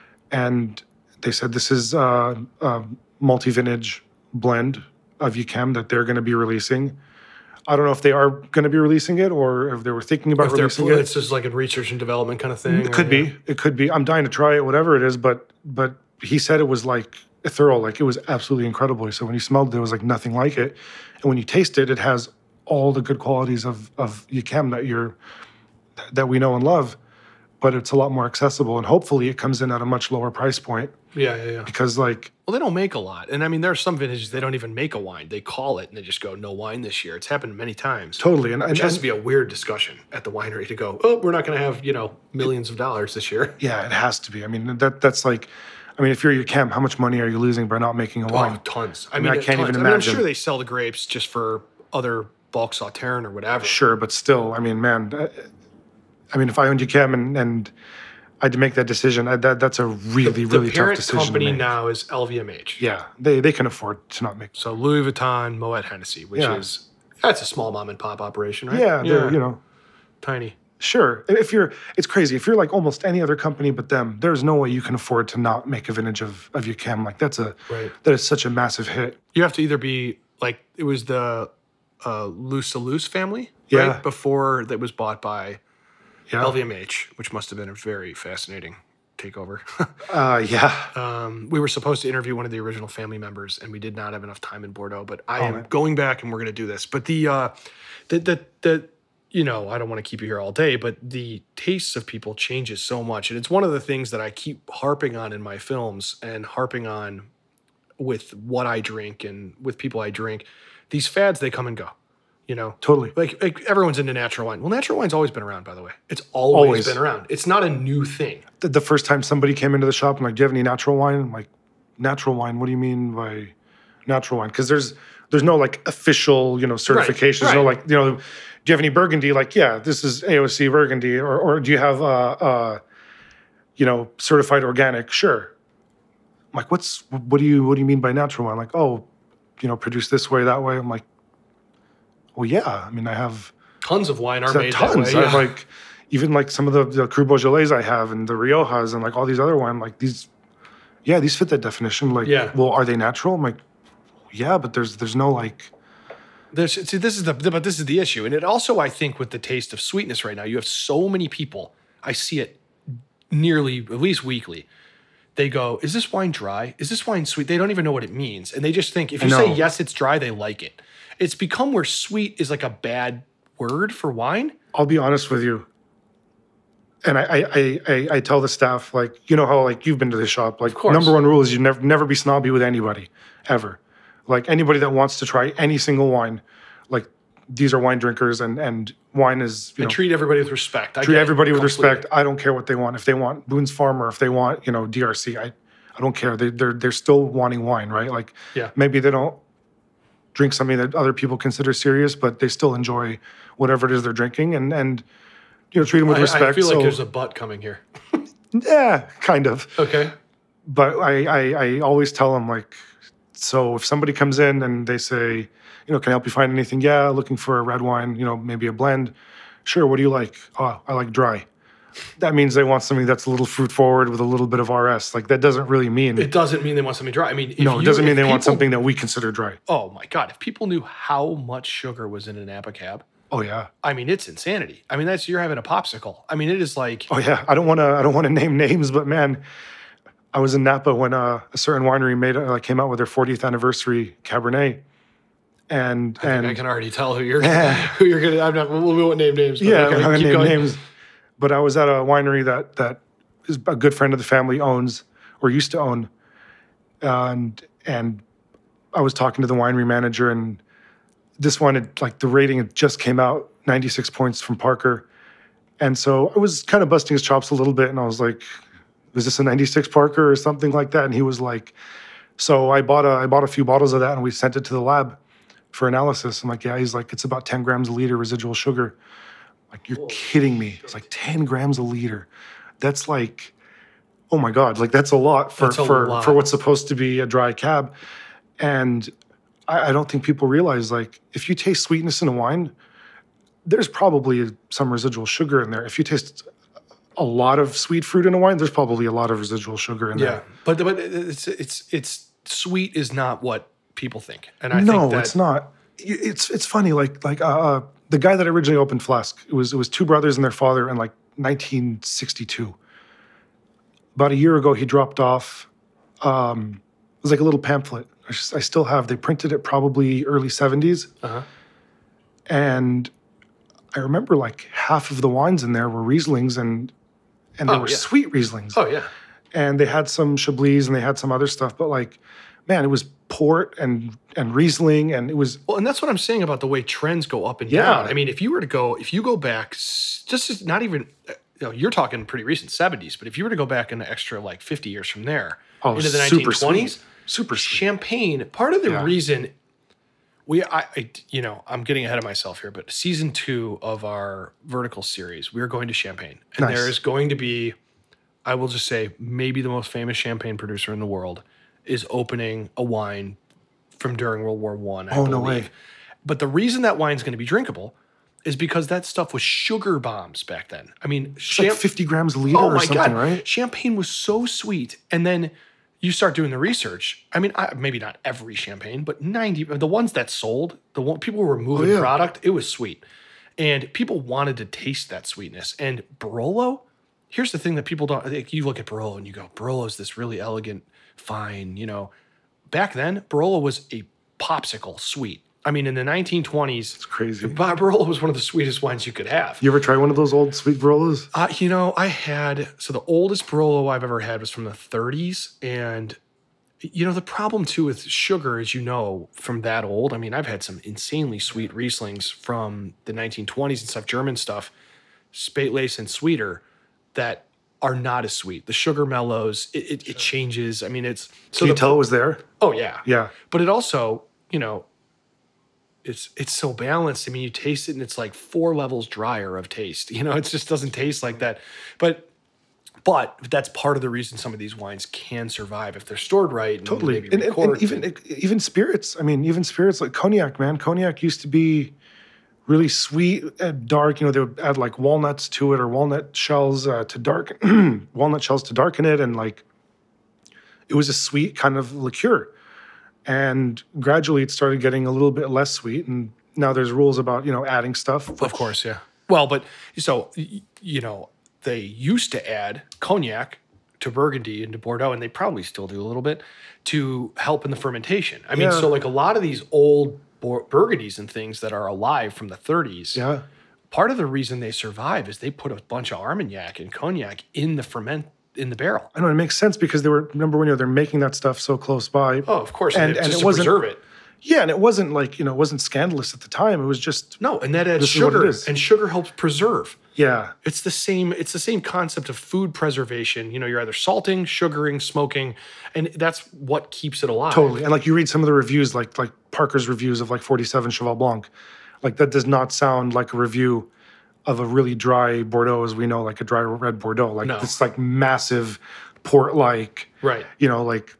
And they said this is uh, a multi-vintage blend of Yachem that they're going to be releasing. I don't know if they are going to be releasing it or if they were thinking about If they're, releasing it. it's just like a research and development kind of thing. It could or- be. It could be. I'm dying to try it, whatever it is. But but he said it was like thorough. Like, it was absolutely incredible. He said when he smelled it, there was like nothing like it. And when you taste it, it has all the good qualities of of Yachem that you're that we know and love. But it's a lot more accessible, and hopefully it comes in at a much lower price point Yeah, yeah, yeah. because, like, Well, they don't make a lot. And I mean, there are some vintages, they don't even make a wine. They call it and they just go, no wine this year. It's happened many times. totally. And, and, Which has to and be a weird discussion at the winery to go, oh, we're not going to have, you know, millions of dollars this year. yeah, it has to be. I mean, that that's like, I mean, if you're Yachem, how much money are you losing by not making a wine? Oh, tons. I mean, mean, I can't tons. even I mean, I'm imagine. sure they sell the grapes just for other bulk sauternes or whatever. Sure, but still, I mean, man, uh, I mean, if I owned Yachem and and I had to make that decision, I, that that's a really, The really tough parent decision company to make. now is L V M H. Yeah, they they can afford to not make. So Louis Vuitton, Moet Hennessy, which Yeah. is, that's a small mom and pop operation, right? Yeah, they're, you know, Tiny. sure. If you're, it's crazy. If you're like almost any other company but them, there's no way you can afford to not make a vintage of of Yachem. Like, that's a Right. that is such a massive hit. You have to either be like, it was the uh, Luce Luce family, Yeah. right? Before that was bought by Yeah, L V M H, which must have been a very fascinating takeover. uh, yeah. um, we were supposed to interview one of the original family members, and we did not have enough time in Bordeaux. But I Oh, am man. going back, and we're going to do this. But the, uh, the, the, the, you know, I don't want to keep you here all day, but the tastes of people changes so much, and it's one of the things that I keep harping on in my films and harping on with what I drink and with people I drink. These fads, they come and go. You know, Totally. like, like everyone's into natural wine. Well, natural wine's always been around, by the way. It's always, Always. been around. It's not a new thing. The, the first time somebody came into the shop, I'm like, "Do you have any natural wine?" I'm like, "Natural wine? What do you mean by natural wine?" Because there's there's no like official, you know, certifications. right. No, like, you know, do you have any Burgundy? Like, yeah, this is A O C Burgundy. Or or do you have uh uh you know, certified organic? Sure. I'm like, what's what do you what do you mean by natural wine? Like, oh, you know, produced this way, that way. I'm like, well, yeah. I mean, I have Tons of wine are so made tons. that way. I have yeah. like even like some of the, the Cru Beaujolais I have and the Riojas and like all these other wine, like these, yeah, these fit that definition. Like, Yeah. well, are they natural? I'm like, yeah, but there's there's no like, There's, see, this is the, but this is the issue, and it also, I think, with the taste of sweetness right now, you have so many people. I see it nearly, at least weekly. They go, "Is this wine dry? Is this wine sweet?" They don't even know what it means, and they just think if I you say know. yes, it's dry, they like it. It's become where sweet is like a bad word for wine. I'll be honest with you. and I, I, I, I, I tell the staff, like, you know how, like, you've been to the shop. Like, course. number one rule is you never never be snobby with anybody, ever. Like, anybody that wants to try any single wine, like, these are wine drinkers, and, and wine is, you And know, treat everybody with respect. I treat get it everybody with completely. respect. I don't care what they want. If they want Boone's Farm or if they want, you know, D R C, I, I don't care. They, they're they're still wanting wine, right? Like, Yeah. maybe they don't drink something that other people consider serious, but they still enjoy whatever it is they're drinking, and and you know, treat them with I, respect. I feel like so, there's a butt coming here. yeah, kind of. Okay. But I, I I always tell them, like, so if somebody comes in and they say, you know, can I help you find anything? Yeah, looking for a red wine, you know, maybe a blend. Sure, what do you like? Oh, I like dry. That means they want something that's a little fruit forward with a little bit of R S. Like, that doesn't really mean It doesn't mean they want something dry. I mean, if no, it you- doesn't mean if they want people- something that we consider dry. Oh my God! If people knew how much sugar was in an Napa Cab, Oh yeah. I mean, it's insanity. I mean, that's you're having a popsicle. I mean, it is like Oh yeah. I don't want to. I don't want to name names, but man, I was in Napa when uh, a certain winery made uh, came out with their fortieth anniversary Cabernet, and and I can already tell who you're who you're gonna. I'm not. We won't name names. But yeah, okay, I'm not gonna keep name going. names. But I was at a winery that that is a good friend of the family owns or used to own, and and I was talking to the winery manager, and this one had, like, the rating had just came out, ninety-six points from Parker, and so I was kind of busting his chops a little bit, and I was like, "Was this a ninety-six Parker or something like that?" And he was like, "So I bought a I bought a few bottles of that, and we sent it to the lab for analysis." I'm like, "Yeah." He's like, "It's about ten grams a liter residual sugar." Like, you're kidding me. It's like ten grams a liter. That's like, oh my God, like, that's a lot for That's a for lot. for what's supposed to be a dry cab. And I, I don't think people realize, like, if you taste sweetness in a wine, there's probably some residual sugar in there. If you taste a lot of sweet fruit in a wine, there's probably a lot of residual sugar in Yeah, there. but but it's it's it's sweet is not what people think, and I No, think that it's not. It's it's funny. Like like uh, the guy that originally opened Flask, it was it was two brothers and their father in like nineteen sixty-two. About a year ago, he dropped off. Um, it was like a little pamphlet. I, just, I still have. They printed it probably early seventies, Uh-huh. and I remember like half of the wines in there were Rieslings, and and they Oh, were yeah. sweet Rieslings. Oh yeah, And they had some Chablis and they had some other stuff, but like, man, it was port and and Riesling, and it was well, and that's what I'm saying about the way trends go up and Yeah. down. I mean, if you were to go, if you go back, s- just as- not even, uh, you know, you're talking pretty recent seventies, but if you were to go back an extra like fifty years from there oh, into the super nineteen twenties, sweet. Super sweet. champagne. Part of the Yeah. reason we, I, I, you know, I'm getting ahead of myself here, but season two of our vertical series, we're going to Champagne, and Nice. there is going to be, I will just say, maybe the most famous champagne producer in the world is opening a wine from during World War One. I Oh, no believe. way. But the reason that wine's going to be drinkable is because that stuff was sugar bombs back then. I mean, It's like champ- fifty grams a liter oh or my something, god, right? champagne was so sweet, and then you start doing the research. I mean, I, maybe not every champagne, but ninety the ones that sold, the one people were moving Oh, yeah. product, it was sweet, and people wanted to taste that sweetness. And Barolo, here's the thing that people don't. Like, you look at Barolo and you go, Barolo's this really elegant, fine. You know, back then Barolo was a popsicle sweet. I mean, in the nineteen twenties, It's crazy. Barolo was one of the sweetest wines you could have. You ever try one of those old sweet Barolos? Uh, you know, I had, so the oldest Barolo I've ever had was from the thirties. And, you know, the problem too with sugar, as you know, from that old, I mean, I've had some insanely sweet Rieslings from the nineteen twenties and stuff, German stuff, Spätlese and sweeter, that are not as sweet. The sugar mellows, it, it, it changes. I mean, it's, so Can you the- tell it was there? Oh, yeah. Yeah. But it also, you know, it's it's so balanced. I mean, you taste it and it's like four levels drier of taste. You know, it just doesn't taste like that. But but that's part of the reason some of these wines can survive if they're stored right. And Totally. maybe And, and, and recorked even and- even spirits. I mean, even spirits like cognac, man. Cognac used to be really sweet and dark. You know, they would add like walnuts to it or walnut shells uh, to darken walnut shells to darken it, and like it was a sweet kind of liqueur. And gradually, it started getting a little bit less sweet. And now there's rules about, you know, adding stuff. Of course, yeah. Well, but so y- you know, they used to add cognac to Burgundy and to Bordeaux, and they probably still do a little bit to help in the fermentation. I mean, Yeah. so like a lot of these old Bor- Burgundies and things that are alive from the thirties, Yeah. part of the reason they survive is they put a bunch of Armagnac and cognac in the ferment in the barrel. I know it makes sense because they were, number one, you know, they're making that stuff so close by. Oh, of course, and, and, and just it to wasn't preserve it. Yeah, and it wasn't like, you know, it wasn't scandalous at the time. It was just no, and that adds this is what it sugar, is. and sugar helps preserve. Yeah, It's the same. It's the same concept of food preservation. You know, you're either salting, sugaring, smoking, and that's what keeps it alive. totally. And like you read some of the reviews, like like Parker's reviews of like forty-seven Cheval Blanc, like that does not sound like a review of a really dry Bordeaux as we know, like a dry red Bordeaux. Like No. it's like massive port-like, Right. you know, like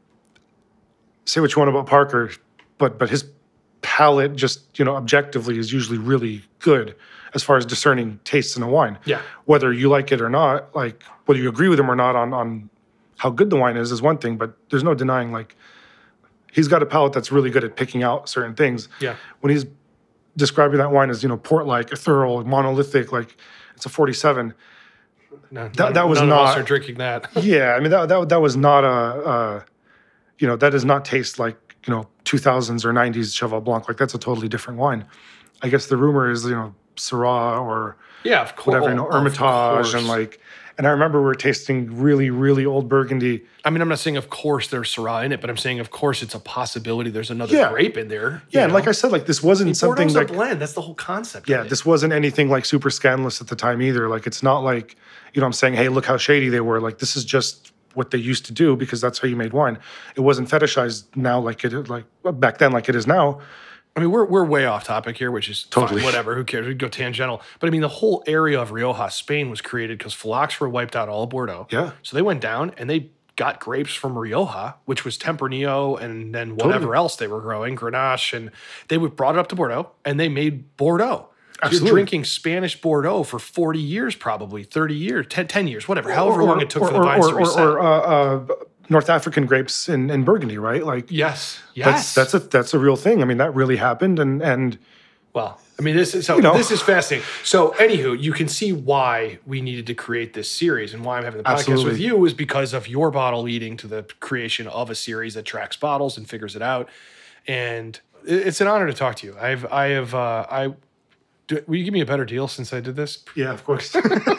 say what you want about Parker, but but his palate just, you know, objectively is usually really good as far as discerning tastes in a wine. Yeah. Whether you like it or not, like whether you agree with him or not on on how good the wine is is one thing, but there's no denying like he's got a palate that's really good at picking out certain things. Yeah. When he's describing that wine as, you know, port-like, ethereal, monolithic, like it's a forty-seven. No, That- that was none of us not- are drinking that. Yeah, I mean that that that was not a, uh, you know, that does not taste like, you know, two thousands or nineties Cheval Blanc. Like that's a totally different wine. I guess the rumor is, you know, Syrah or Yeah, of course. whatever, you know, Of Hermitage course. and like. And I remember we were tasting really, really old Burgundy. I mean, I'm not saying of course there's Syrah in it, but I'm saying of course it's a possibility. There's another Yeah. grape in there. Yeah, and like I said, like this wasn't something Bordeaux's like a blend. That's the whole concept. yeah, of it. this wasn't anything like super scandalous at the time either. Like it's not like, you know, I'm saying, hey, look how shady they were. Like this is just what they used to do because that's how you made wine. It wasn't fetishized now like it like back then like it is now. I mean, we're we're way off topic here, which is Totally. fine, whatever. Who cares? We go tangential. But I mean, the whole area of Rioja, Spain, was created because phylloxera wiped out all of Bordeaux. Yeah. So they went down and they got grapes from Rioja, which was Tempranillo, and then whatever Totally. else they were growing, Grenache, and they would brought it up to Bordeaux and they made Bordeaux. So Absolutely. you're drinking Spanish Bordeaux for forty years, probably thirty years, ten, ten years, whatever, however Or- long it took or, for the or, vines or, to or, reset. or, uh, uh, North African grapes in, in Burgundy, right? Like yes, that's yes. that's a that's a real thing. I mean, that really happened, and and Well, I mean, this is so. You know. This is fascinating. So, anywho, you can see why we needed to create this series, and why I'm having the podcast Absolutely. with you is because of your bottle leading to the creation of a series that tracks bottles and figures it out. And it- it's an honor to talk to you. I've, I have, uh, I. Do, will you give me a better deal since I did this? yeah, of course,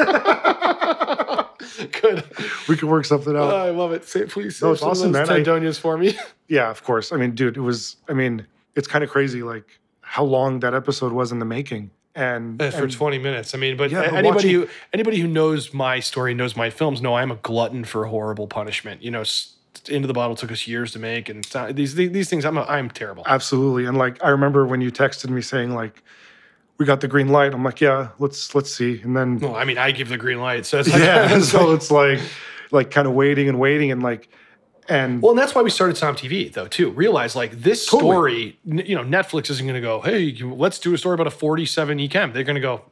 Good. we could work something out. Oh, I love it. Say, please. No, save it's some of awesome, those man. I- Tendonias for me. Yeah, of course. I mean, dude, it was. I mean, it's kind of crazy, like how long that episode was in the making, and, Uh, for and twenty minutes. I mean, but Yeah, but anybody watching- who anybody who knows my story, knows my films, know I'm a glutton for horrible punishment. You know, s- Into the Bottle took us years to make, and so- these these, these things, I'm a, I'm terrible. absolutely. And like, I remember when you texted me saying like, "We got the green light." I'm like, "Yeah, let's let's see." And then Well, I mean, I give the green light, so it's like, yeah, it's so like- it's like like kind of waiting and waiting and like and well, and that's why we started Som T V, though, too. Realize like this Totally. story, n- you know, Netflix isn't going to go, hey, you- let's do a story about a forty-seven E Chem. They're going to go,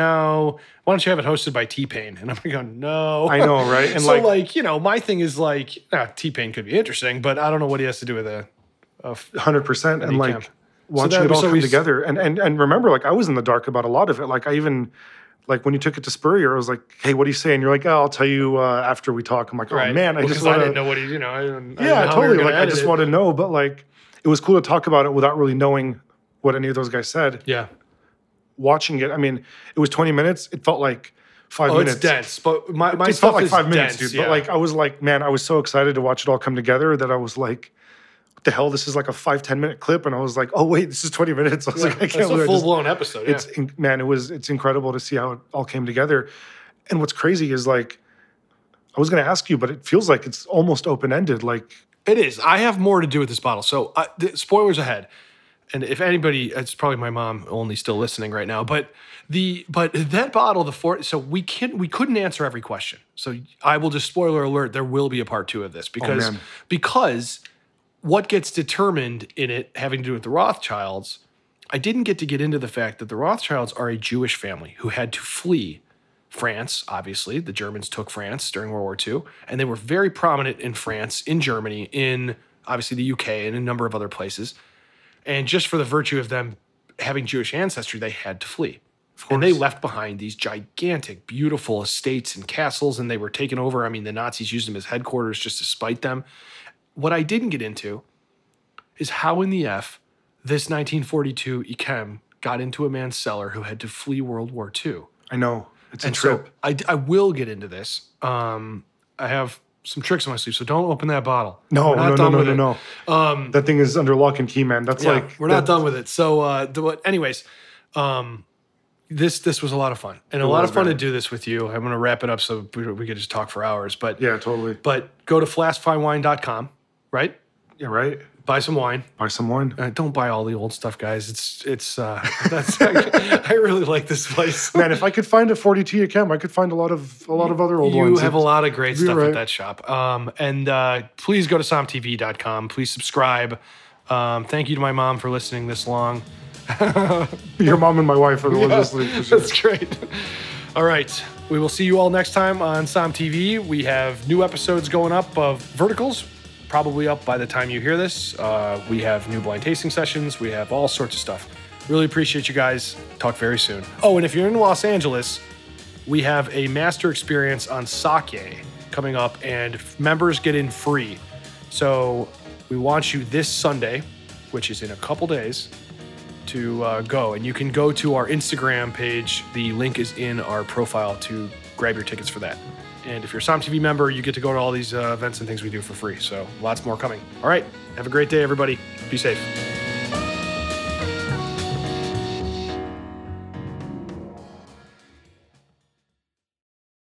no, why don't you have it hosted by T-Pain? And I'm going to go, no. I know, right? And so, like, like, you know, my thing is like, ah, T-Pain could be interesting, but I don't know what he has to do with a, a f- hundred percent, and E like Chem. watching that- it all so come we- together. And and and remember, like I was in the dark about a lot of it. Like I even like when you took it to Spurrier, I was like, "Hey, what do you say?" And you're like, "Oh, I'll tell you uh, after we talk." I'm like, "Oh right. man, I Well, just 'cause want I to." didn't know what he, you know, I didn't, I didn't Yeah, know how we were totally. gonna Like I edit just it. want to know, but like it was cool to talk about it without really knowing what any of those guys said. Yeah. Watching it, I mean, it was twenty minutes. It felt like five Oh, minutes. it's dense, but my, my It stuff felt like is five minutes, dense, dude. yeah. But like I was like, man, I was so excited to watch it all come together that I was like, what the hell? This is like a five, ten minute clip. And I was like, oh wait, this is twenty minutes. I was Yeah, like, I it's can't a believe I full just- blown episode. Yeah. It's in- man, it was it's incredible to see how it all came together. And what's crazy is like, I was gonna ask you, but it feels like it's almost open ended. Like It is. I have more to do with this bottle. So, uh, th- spoilers ahead. And if anybody, it's probably my mom only still listening right now. But the but that bottle, the four. So we can we couldn't answer every question. So I will just spoiler alert. There will be a part two of this because man. because what gets determined in it having to do with the Rothschilds. I didn't get to get into the fact that the Rothschilds are a Jewish family who had to flee France, obviously. The Germans took France during World War Two, and they were very prominent in France, in Germany, in obviously the U K, and a number of other places. And just for the virtue of them having Jewish ancestry, they had to flee. And they left behind these gigantic, beautiful estates and castles, and they were taken over. I mean, the Nazis used them as headquarters just to spite them. What I didn't get into is how in the F this nineteen forty-two Yquem got into a man's cellar who had to flee World War Two. I know. It's a And trip. so I, I will get into this. Um, I have some tricks on my sleeve, so don't open that bottle. No, We're not no, no, done no, with no, it. no. Um, that thing is under lock and key, man. That's Yeah, like we're not that- done with it. So, uh, the, what- anyways, um, this this was a lot of fun, and a lot was, of fun man. to do this with you. I'm going to wrap it up so we, we could just talk for hours. But Yeah, totally. but go to flask fine wine dot com, right? Yeah, right. Buy some wine. Buy some wine. Uh, don't buy all the old stuff, guys. It's it's. Uh, that's I really like this place. Man, if I could find a forty T at Chem, I could find a lot of a lot of other old You ones. have a lot of great You're stuff right. at that shop. Um, and uh, please go to som t v dot com. Please subscribe. Um, thank you to my mom for listening this long. Your mom and my wife are the ones Yeah, listening for sure. that's great. All right. We will see you all next time on Som T V. We have new episodes going up of Verticals, probably up by the time you hear this. Uh, we have new blind tasting sessions. We have all sorts of stuff. Really appreciate you guys. Talk very soon. Oh, and if you're in Los Angeles, we have a master experience on sake coming up, and members get in free. So we want you this Sunday, which is in a couple days, to uh, go. And you can go to our Instagram page. The link is in our profile to grab your tickets for that. And if you're a Som T V member, you get to go to all these uh, events and things we do for free. So lots more coming. All right. Have a great day, everybody. Be safe.